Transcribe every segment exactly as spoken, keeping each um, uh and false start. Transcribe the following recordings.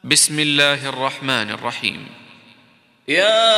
بسم الله الرحمن الرحيم. يا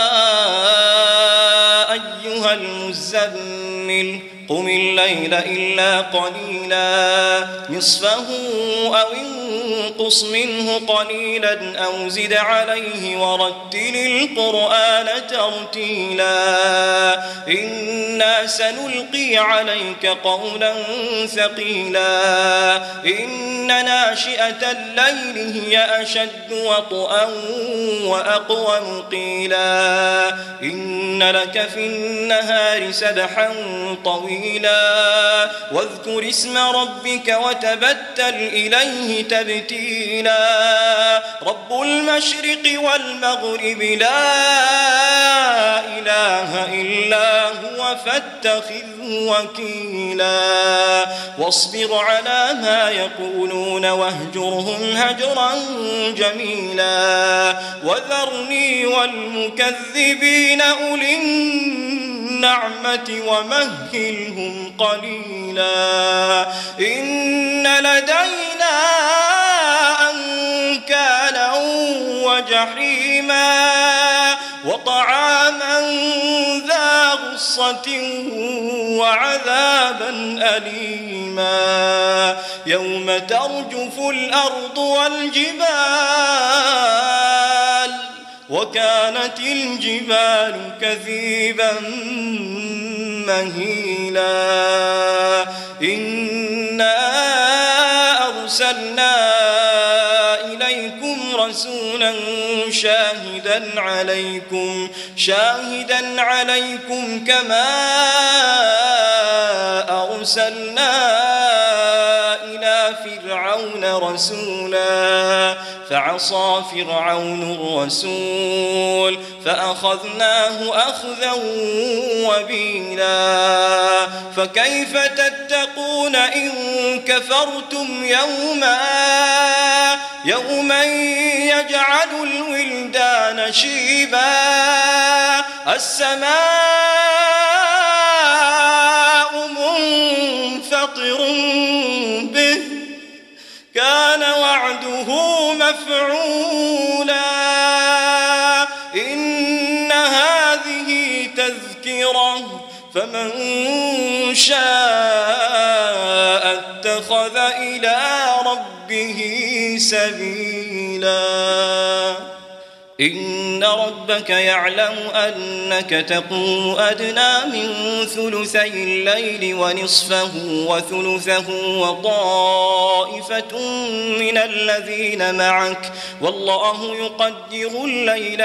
أيها المزمل قم الليل إلا قليلا نصفه أو انقص منه قليلا أو زد عليه ورتل القرآن ترتيلا إنا سنلقي عليك قولا ثقيلا إن ناشئة الليل هي أشد وطئا وأقوم قيلا إن لك في النهار سبحا طويلا واذكر اسم ربك وتبتل إليه تبتيلا رب المشرق والمغرب لا إله إلا هو فاتخذه وكيلا واصبر على ما يقولون واهجرهم هجرا جميلا وذرني والمكذبين أولي النعمة ومهلهم قليلا إن لدينا أنكالا وجحيما وطعاما ذا غصة وعذابا أليما يوم ترجف الأرض والجبال وكانت الجبال كثيبا مهيلا إنا أرسلنا إليكم رسولا شاهدا عليكم شاهدا عليكم كما أرسلنا إلى فرعون رسولا فعصى فرعون الرسول فأخذناه أخذا وبيلا فكيف تتقون إن كفرتم يوما يوما يجعل الولدان شيبا السماء منفطر به كان وعده مفعولا إن هذه تذكرة فمن شاء اتخذ إلى ربه سبيلا إن ربك يعلم أنك تقوم أدنى من ثلثي الليل ونصفه وثلثه وطائفة من الذين معك والله يقدر الليل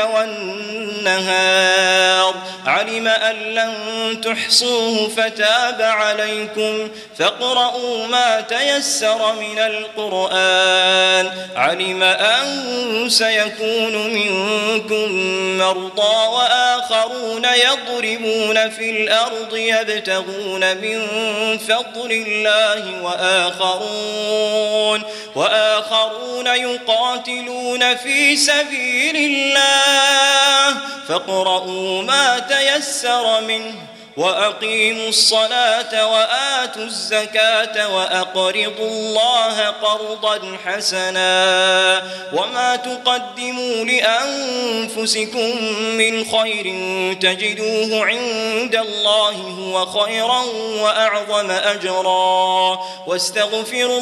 والنهار علم أن لن تحصوه فتاب عليكم فاقرؤوا ما تيسر من القرآن علم أن سيكون منكم مرضى وآخرون يضربون في الأرض يبتغون من فضل الله وآخرون وآخرون يقاتلون في سبيل الله فاقرؤوا ما تيسر منه وأقيموا الصلاة وآتوا الزكاة وأقرضوا الله قرضا حسنا وما تقدموا لأنفسكم من خير تجدوه عند الله هو خيرا وأعظم أجرا واستغفروا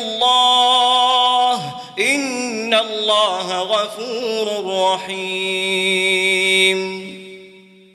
الله إن الله غفور رحيم.